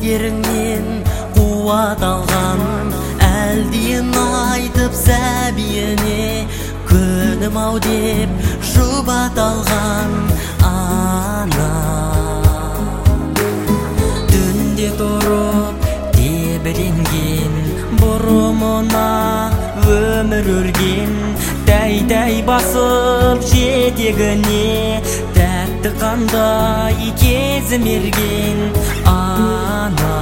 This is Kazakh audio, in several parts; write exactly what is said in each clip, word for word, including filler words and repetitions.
сөздеріңнен қуат алған, әлдейін айтып сәбиіне күнім ау деп жұбат алған ана. Түнде тұрып тебіренген бұрымына өмір өрген, тәй-тәй басып жетегіне тәтті қандай кезім ерген ана.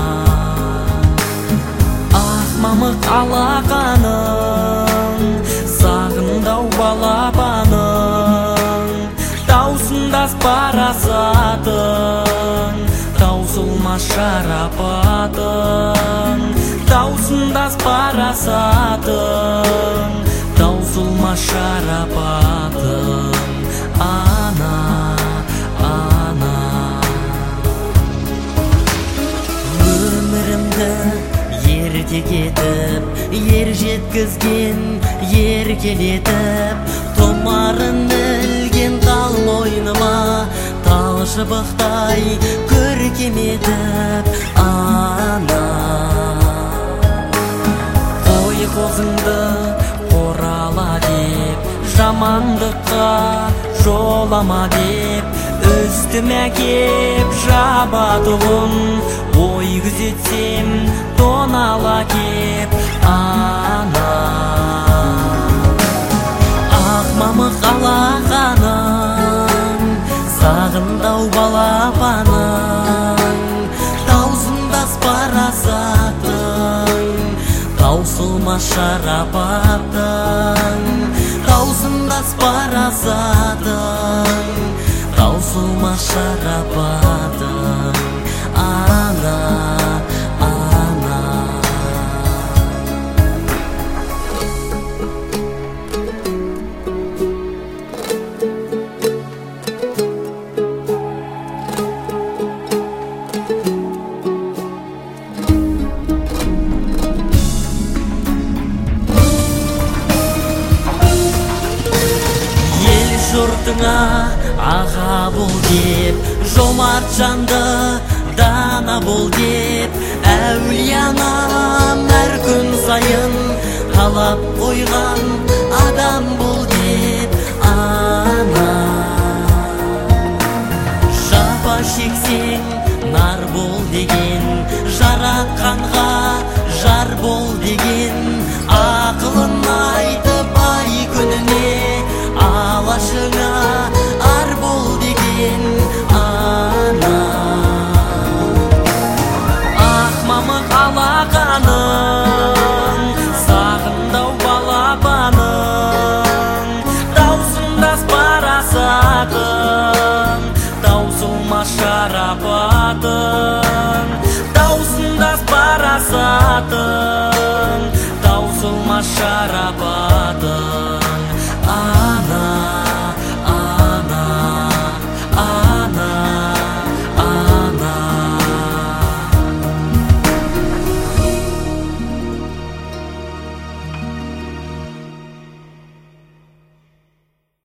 Ақ мамық алақаның, сағындау балапаның, таусындас парасатың, таусылмас шарапатың, таусындас парасатың, таусылмас шарапатың ана, ана. Өмірімді ерте кетіп, ер жеткізген еркелетіп, тұмарын ілген тал мойныма тал шыбықтай көркеметіп ана. Қой қозыңды қорала деп, жамандыққа жолама деп, үстіме кеп жабатұғын, ой күзетсем тонала кеп ана. Ақ мамық алақаның, сағындау балапаның, таусындас парасатың, таусылмас шарапатың, таусындас парасатың, таусылмас шарапатың ана, ана. Жұртыңа аға бол деп, жомарт жанды дана бол деп, әулиянам әр күн сайын талап қойған адам бол деп ана. Жапа шексең нар бол деген, жаратқанға жар бол деген, ақылын айтып ай күніне алашыңа ар бол деген ана. Ақ мамық алақаның, сағындау балапаның, таусындас парасатың, таусылмас шарапатың, таусындас парасатың, таусылмас шарапатың